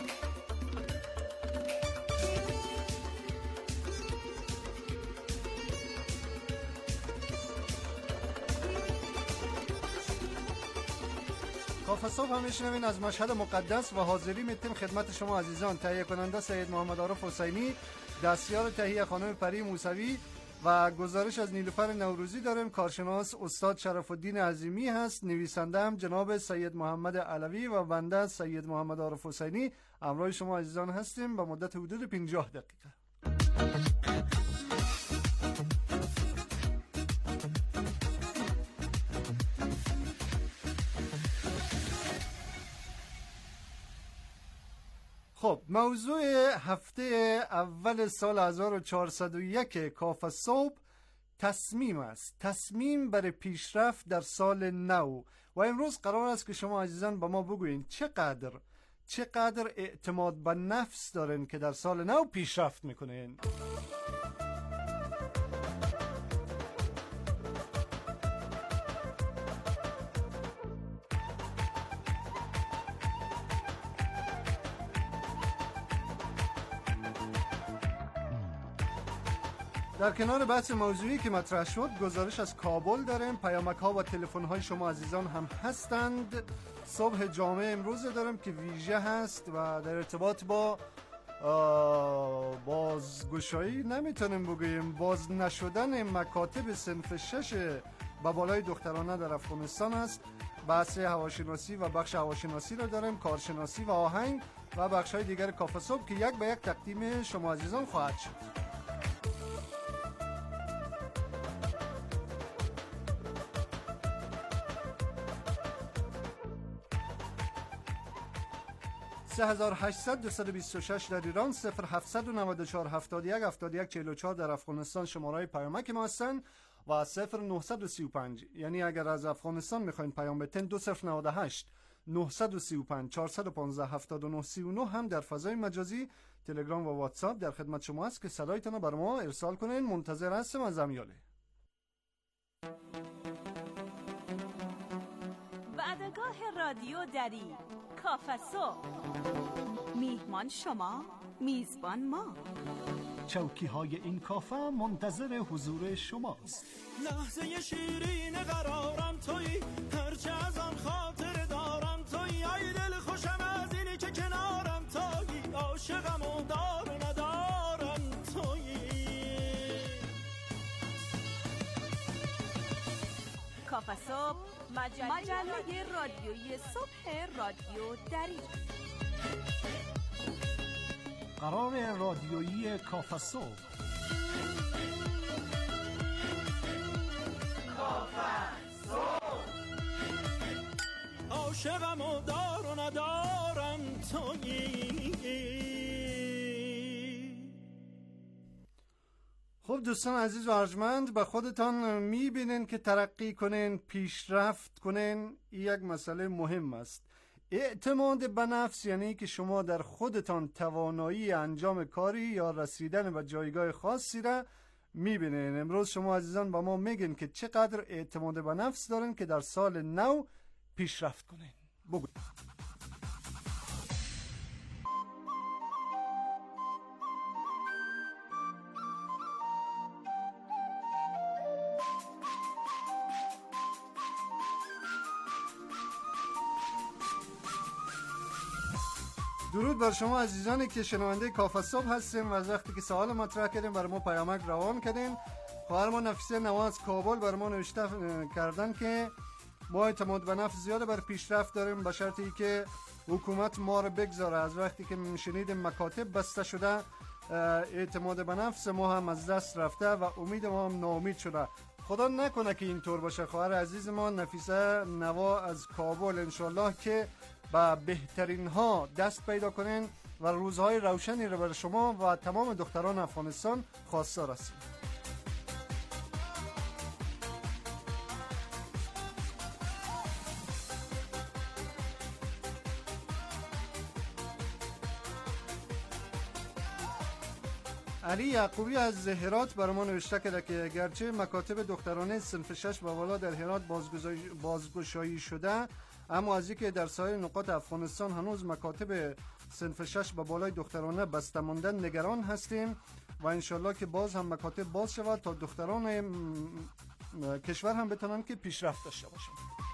کافه صبح هم میشنوین از مشهد مقدس و حاضری میتیم خدمت شما عزیزان. تهیه کننده سید محمد عارف حسینی، دستیار تهیه خانم پری موسوی و گزارش از نیلوفر نوروزی داریم. کارشناس استاد شرف الدین عظیمی هست، نویسنده هم جناب سید محمد علوی و بنده سید محمد عارف حسینی همراه شما عزیزان هستیم به مدت حدود پنجاه دقیقه. خب، موضوع هفته اول سال هزار و چهارصد و یک کافه صبح تصمیم است. تصمیم برای پیشرفت در سال نو. و امروز قرار است که شما عزیزان با ما بگوین چقدر چقدر اعتماد به نفس دارین که در سال نو پیشرفت میکنین. در کنار بحث موضوعی که مطرح شد، گزارش از کابل داریم. پیامک ها و تلفن های شما عزیزان هم هستند. صبح جامعه امروز داریم که ویژه هست و در ارتباط با بازگشایی نمیتونیم بگوییم باز نشدن مکاتب صنف شش به بالای دخترانه در افغانستان است. بحث هواشناسی و بخش هواشناسی رو داریم، کارشناسی و آهنگ و بخش های دیگر کافه صبح که یک به یک تقدیم شما عزیزان خواهد شد. سه هزار و هشتصد دویست و بیست و شش در ایران، صفر هفتصد و نود و چهار هفتاد و یک هفتاد و یک چهل و چهار در افغانستان شماره پیامک ما هستن، و صفر نهصد و سی و پنج، یعنی اگر از افغانستان میخواین پیام بتین دو صفر نود و هشت نهصد و سی و پنج چهارصد و پانزده هفتاد و نه سی و نه هم در فضای مجازی تلگرام و واتساپ در خدمت شما است که صدایتان رو بر ما ارسال کنین. منتظر هستم از امیاله. وعدگاه رادیو دری کافه صبح، میهمان شما، میزبان ما. چوکی های این کافه منتظر حضور شماست. لحظه شیرین قرارم تویی، هرچه از آن خاطر دارم تویی. ای دل خوشم از اینی که کنارم تویی، عاشقم و دار و ندارم تویی. کافه صبح، مجله, مجله رادیویی صبح رادیو دری. قرار رادیویی کافه صبح. کافه صبح. عاشقم و دار و ندارم تویی. خب دوستان عزیز و ارجمند، به خودتان میبینین که ترقی کنین، پیشرفت کنین، یک مسئله مهم است. اعتماد به نفس یعنی که شما در خودتان توانایی انجام کاری یا رسیدن به جایگاه خاصی را میبینین. امروز شما عزیزان با ما میگین که چقدر اعتماد به نفس دارین که در سال نو پیشرفت کنین. بگوید. درود بر شما عزیزانی که شنونده کافه صبح هستیم و از وقتی که سوال مطرح کردیم برای ما پیامک روان کردین. خواهر ما نفیسه نواز کابل برای ما نوشته کردن که ما اعتماد به نفس زیاده بر پیشرفت داریم به شرطی که حکومت ما رو بگذاره. از وقتی که شنیدیم مکاتب بسته شده اعتماد به نفس ما هم از دست رفته و امید ما هم ناامید شده. خدا نکنه که اینطور باشه. خواهر عزیز ما نفیسه نوا از کابل انشالله که با بهترین ها دست پیدا کنین و روزهای روشنی رو برای شما و تمام دختران افغانستان خواستار هستیم. علی یعقوبی از هرات برای ما نوشته کرده که گرچه مکاتب دخترانه صنف شش و بالا در هرات بازگشایی شده، اما از اینکه در سایر نقاط افغانستان هنوز مکاتب صنف شش و بالای دخترانه بسته ماندن نگران هستیم و انشالله که باز هم مکاتب باز شود تا دختران کشور هم بتونن که پیشرفت داشته باشن.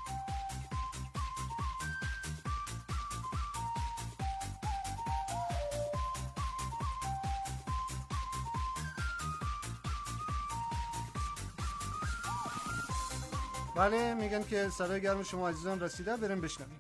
بله میگن که صدای گرم شما عزیزان رسیده، بریم بشنویم.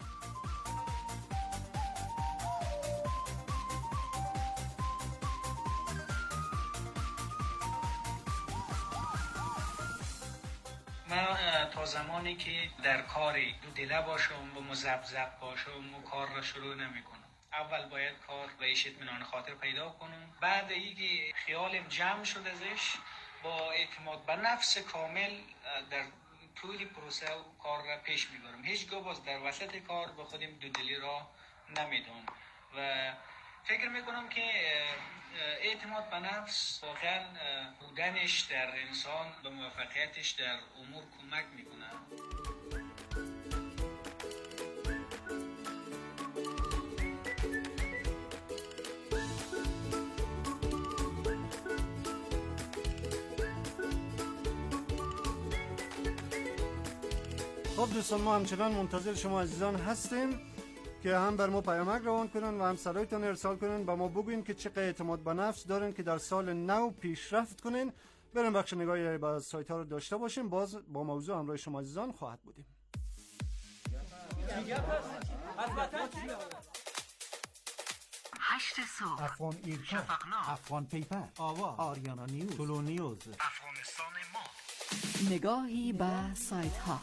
من تا زمانی که در کاری دو دله باشم و مزبزب باشم و کار را شروع نمی کنم. اول باید کار و ایش اطمینان خاطر پیدا کنم، بعد اینکه خیالم جمع شد ازش با اعتماد به نفس کامل در طولی پروسه و کار را پیش میبرم. هیچگاه باز در وسط کار به خودم دودلی را نمیدم و فکر میکنم که اعتماد به نفس واقعا بودنش در انسان به موفقیتش در امور کمک میکنه. خب دوستان، ما همچنان منتظر شما عزیزان هستیم که هم بر ما پیامک روان کنن و هم صدایتان ارسال کنن، با ما بگوین که چقدر اعتماد به نفس دارن که در سال نو پیشرفت کنین. بریم بخش نگاهی با سایت ها رو داشته باشیم. باز با موضوع همراه شما عزیزان خواهد بودیم. هشت صبح، افغان ایرکا، افغان پیپر، آوا، آریانا نیوز، تولو نیوز، افغانستان ما. نگاهی به سایت ها.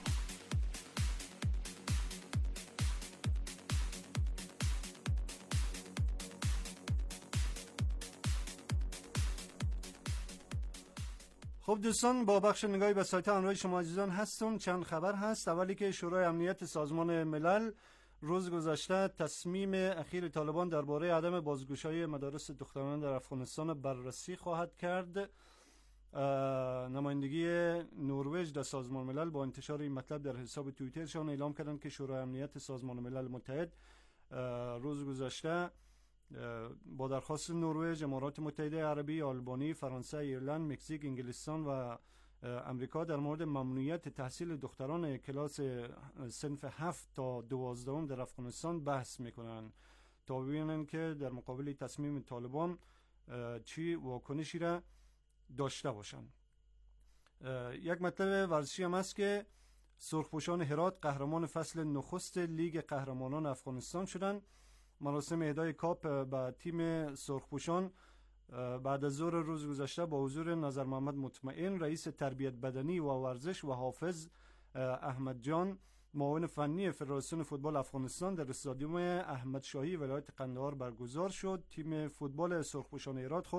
خب دوستان، با بخش نگاهی به سایت همراه شما عزیزان هستم. چند خبر هست. اولی که شورای امنیت سازمان ملل روز گذشته تصمیم اخیر طالبان درباره عدم بازگشایی مدارس دخترانه در افغانستان بررسی خواهد کرد. نمایندگی نروژ در سازمان ملل با انتشار این مطلب در حساب توییترشان اعلام کردند که شورای امنیت سازمان ملل متحد روز گذشته با درخواست نروژ، امارات متحده عربی، آلبانی، فرانسه، ایرلند، مکزیک، انگلستان و امریکا در مورد ممنوعیت تحصیل دختران کلاس صنف هفت تا دوازدهم در افغانستان بحث میکنند تا ببینن که در مقابل تصمیم طالبان چی واکنشی را داشته باشند. یک مطلب ورزشی هم است که سرخپوشان هرات قهرمان فصل نخست لیگ قهرمانان افغانستان شدند. مراسم اهدای کاپ به تیم سرخپوشان بعد از ظهر روز گذشته با حضور نظر محمد مطمئن، رئیس تربیت بدنی و ورزش، و حافظ احمد جان، معاون فنی فدراسیون فوتبال افغانستان، در استادیوم احمد شاهی ولایت قندهار برگزار شد. تیم فوتبال سرخپوشان هرات خب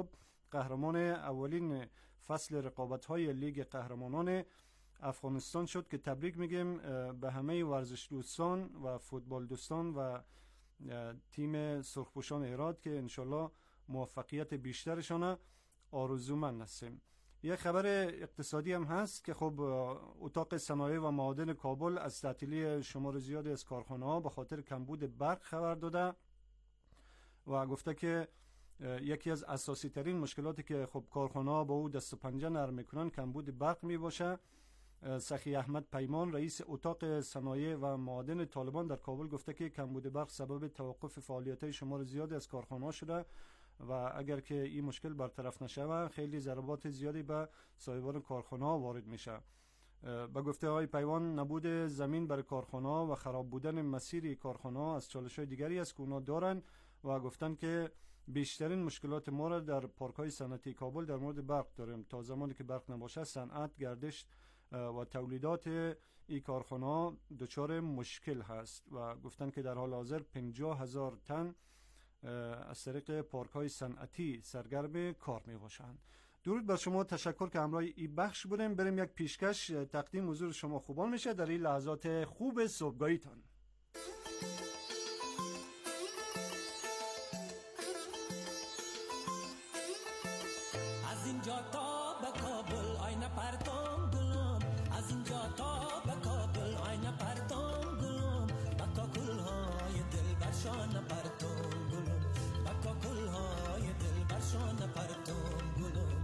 قهرمان اولین فصل رقابت‌های لیگ قهرمانان افغانستان شد که تبریک میگیم به همه ورزش دوستان و فوتبال دوستان و تیم سرخپوشان هرات که انشالله موفقیت بیشترشان آرزومند هستیم. یک خبر اقتصادی هم هست که خب اتاق صنایع و معادن کابل از تعطیلی شمار زیادی از کارخانه‌ها به خاطر کمبود برق خبر داده و گفته که یکی از اساسی ترین مشکلاتی که خب کارخانه‌ها با او دست و پنجه نرم میکنن کمبود برق می باشه. سخی احمد پیمان رئیس اتاق صنایع و معادن طالبان در کابل گفته که کمبود برق سبب توقف فعالیت‌های شمار زیادی از کارخانه‌ها شده و اگر که این مشکل برطرف نشه خیلی ضربات زیادی به صاحبان کارخانه‌ها وارد میشه. به گفته آقای پیمان نبود زمین برای کارخانه‌ها و خراب بودن مسیر کارخانه‌ها از چالش‌های دیگری است که اونا دارن و گفتن که بیشترین مشکلات ما را در پارک‌های صنعتی کابل در مورد برق داریم. تا زمانی که برق نباشه صنعت، گردش و تولیدات این کارخانه‌ها دچار مشکل هست و گفتن که در حال حاضر پنجاه هزار تن از طریق پارک‌های صنعتی سرگرم کار می‌باشند. درود بر شما، تشکر که همراه این بخش بودیم. بریم یک پیشکش تقدیم حضور شما خوبان میشه در این لحظات خوب صبحگاهیتان. از اینجا تا به کابل آینه پرتم گلم، از اینجا تا به کابل آینه پرتم گلم، با کاکل‌های دل برشان پرتم گلم، با کاکل‌های دل برشان پرتم گلم،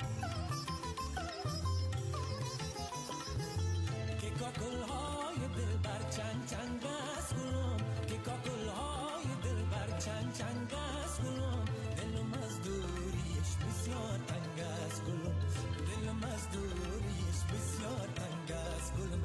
که کاکل‌های دل بر چنگ چنگ است گلم، که کاکل‌های دل بر چنگ چنگ است گلم، دلم از دوریش بسیار تنگ است گلم، دلم از دوریش بسیار تنگ است گلم.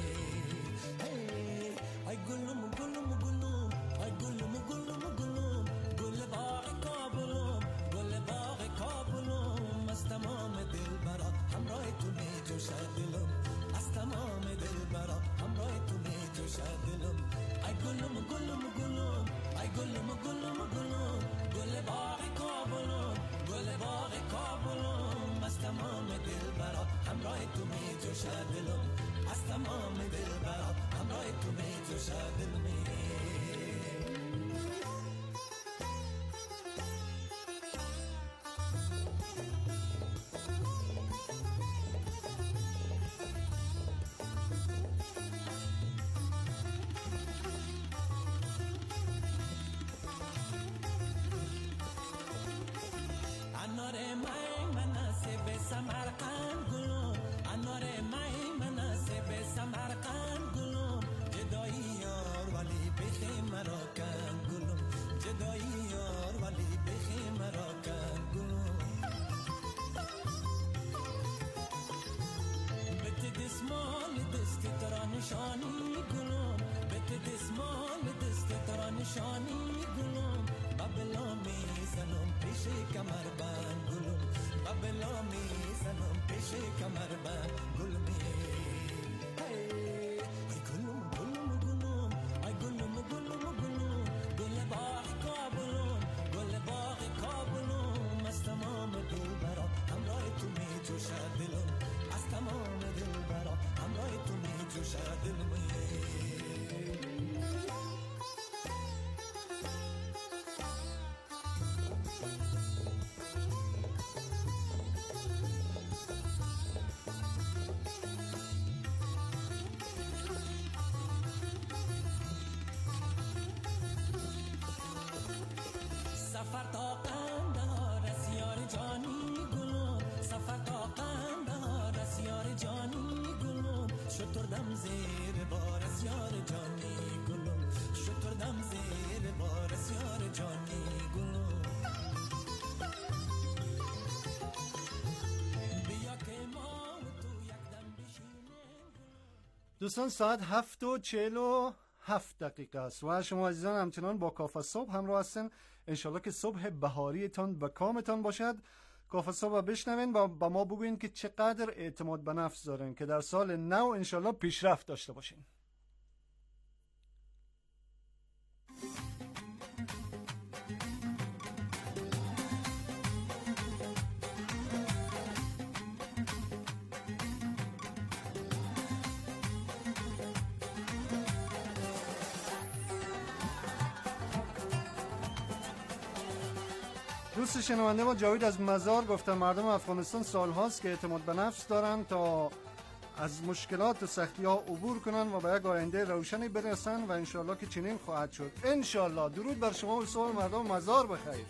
ای گلم گلم گلم، ای گلم گلم گلم، گل باغ کابلم، گل باغ کابلم، از تمام دل برا همراه تو می جوشد دلم، از تمام دل برا همراه تو می جوشد دلم. ای گلم گلم گلم، ای گلم گلم گلم، گل باغ کابلم، گل باغ کابلم، از تمام دل برا همراه تو می جوشد دلم، از تمام دل برا همراه تو می جوشد دلم. انار مای مناسب سمرقند گلم، انار مای مناسب سمرقند گلم، جدایی یار ولی بخی مرا کن گلم، جدایی یار ولی بخی مرا کن گلم. بت دسمال دست ترا نشانی گلم، بت دسمال دست ترا نشانی گلم، بابلا میزنم پیش کمر بند گلم، بابلا میزنم پیش کمر بند گلم. ای گلم گلم گلم، ای گلم گلم گلم، گل باغ کابلم، گل باغ کابلم، از تمام دل برا همراه تو می جوشد دلم، از تمام دل برا همراه تو می جوشد دلم. سفر تا قندهار از یار جانی گلم، سفر تا قندهار از یار جانی گلم، شتردم زیر بار از یار جانی گلم، شتردم زیر بار از یار جانی گلم. بیا که ما تو یک دم بشینیم. دوستان ساعت هفت و چهل و هفت دقیقه است و شما عزیزان همچنان با کافه صبح همراه هستین. انشالله که صبح بهاریتان به کامتان باشد. کافه صبح بشنوین و با ما بگوین که چقدر اعتماد به نفس دارین که در سال نو انشالله پیشرفت داشته باشین. دوست شنونده ما جاوید از مزار گفتن مردم افغانستان سال هاست که اعتماد به نفس دارن تا از مشکلات و سختی ها عبور کنن و به یک آینده روشنی برسن و انشالله که چنین خواهد شد. انشالله. درود بر شما و صبح مردم مزار بخیر.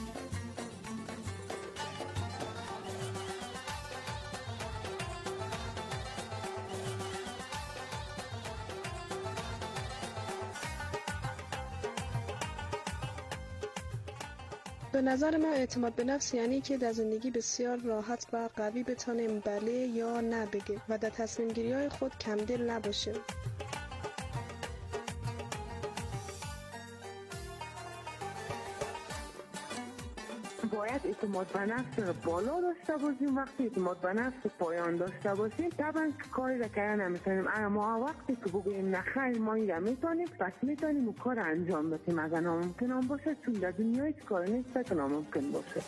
به نظر من اعتماد به نفس یعنی که در زندگی بسیار راحت و قوی بتانیم بله یا نه بگه و در تصمیم گیری های خود کمدل نباشه. باید اعتماد به نفس بالا داشته باشیم. وقتی اعتماد به نفس پایان داشته باشیم طبعا کاری را کردن نمیتونیم، اما وقتی که بگوییم نخیر ما این را میتونیم پس میتونیم و کار انجام بدیم. اگر ناممکن هم باشه چون در دنیای کار نیست که ناممکن باشه.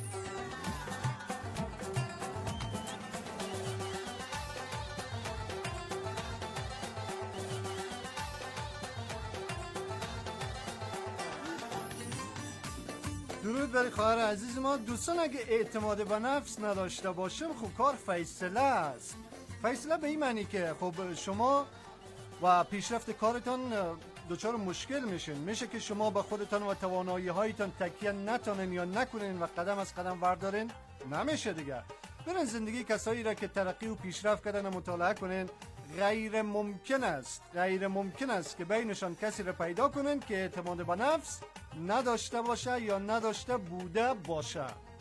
درود بر خواهر عزیز ما. دوستان اگه اعتماد به نفس نداشته باشیم خب کار فیصله است. فیصله به این معنی که خب شما و پیشرفت کارتان دچار مشکل میشین. میشه که شما به خودتان و توانایی هایتان تکیه نتونین یا نکنین و قدم از قدم بردارین. نمیشه دیگه. برین زندگی کسایی را که ترقی و پیشرفت کردن مطالعه کنین. غیر ممکن است غیر ممکن است که بینشان کسی را پیدا کنین که اعتماد به نفس نداشته باشه یا نداشته بوده باشه.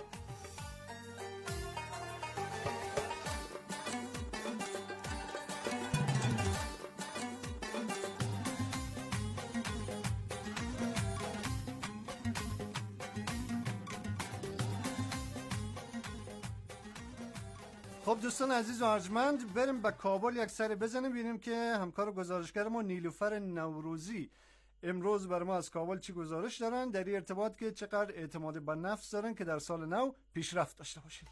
خب دوستان عزیز و ارجمند بریم به کابل یک سر بزنیم ببینیم که همکار گزارشگر ما نیلوفر نوروزی امروز بر ما از کابل چی گزارش دارن در این ارتباط که چقدر اعتماد به نفس دارن که در سال نو پیشرفت داشته باشید.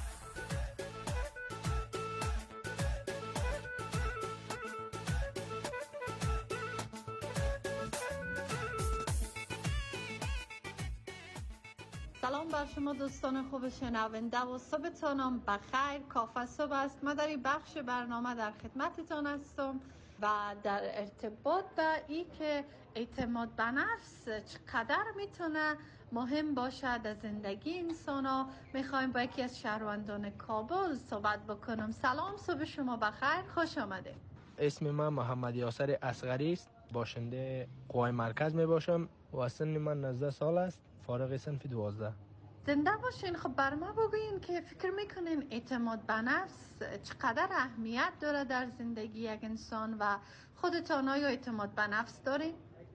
سلام بر شما دوستان خوب شنونده و صبحتانم بخیر. کافه صبح است. ما در این بخش برنامه در خدمتتان هستم و در ارتباط به این که اعتماد به نفس چقدر میتونه مهم باشه در زندگی انسان ها میخوایم با یکی از شهروندان کابل صحبت بکنم. سلام، صبح شما بخیر، خوش آمده. اسم من محمد یاسر اصغری است، باشنده قوای مرکز می باشم و سن من نوزده سال است، فارغ صنف دوازده. زنده باشین. خب بر ما بگوین که فکر میکنین اعتماد به نفس چقدر اهمیت داره در زندگی یک انسان و خودتان آیا اعتماد به نفس دارین؟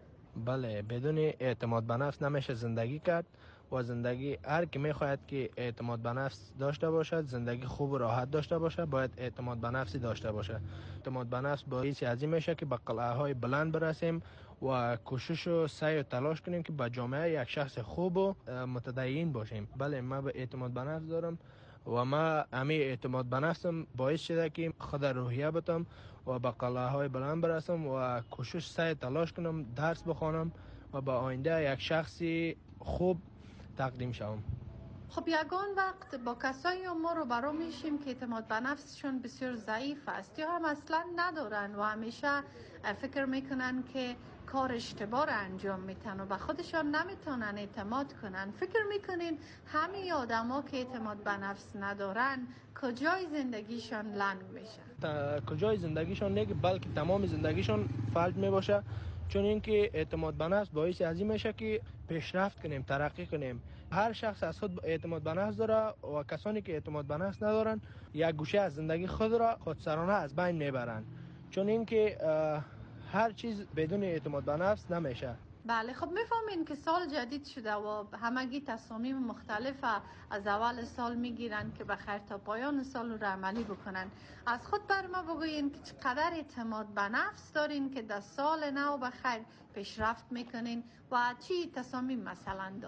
بله، بدون اعتماد به نفس نمیشه زندگی کرد و زندگی هر کی میخواهد که اعتماد به نفس داشته باشد، زندگی خوب و راحت داشته باشه، باید اعتماد به نفسی داشته باشه. اعتماد به نفس باعث از این میشه که به قلعه های بلند برسیم و کوشش و سعی و تلاش کنیم که به جامعه یک شخص خوب و متدین باشیم. بله، من به اعتماد به نفس دارم و ما امی اعتماد به نفسم باعث شده که خود روحیه بتم و به قلعه های بلند برسم و کوشش سعی تلاش کنم، درس بخوانم و به آینده یک شخصی خوب تقدیم شوم. خب یگان وقت با کسایی ما رو برو میشیم که اعتماد به نفسشون بسیار ضعیف است یا هم اصلا ندارن و همیشه فکر میکنن که کار اشتباه رو انجام میتن و به خودشان نمیتونن اعتماد کنن. فکر میکنین همه آدم ها که اعتماد به نفس ندارن کجای زندگیشان لنگ میشه؟ کجای زندگیشان نه، بلکه تمام زندگیشان فلج میباشه، چون اینکه اعتماد به نفس باعث از این میشه که پیشرفت کنیم، ترقی کنیم. هر شخص از خود اعتماد به نفس داره و کسانی که اعتماد به نفس ندارن یک گوشه از زندگی خود را خودسرانه از بین میبرن، چون اینکه هر چیز بدون اعتماد به نفس نمیشه. بله، خب میفهمین که سال جدید شده و همگی تصامیم مختلف از اول سال میگیرن که بخیر تا پایان سال رو عملی بکنن. از خود بر ما بگوین که چقدر اعتماد به نفس دارین که در سال نو بخیر پیشرفت میکنین و چی تصامیم مثلا دارین؟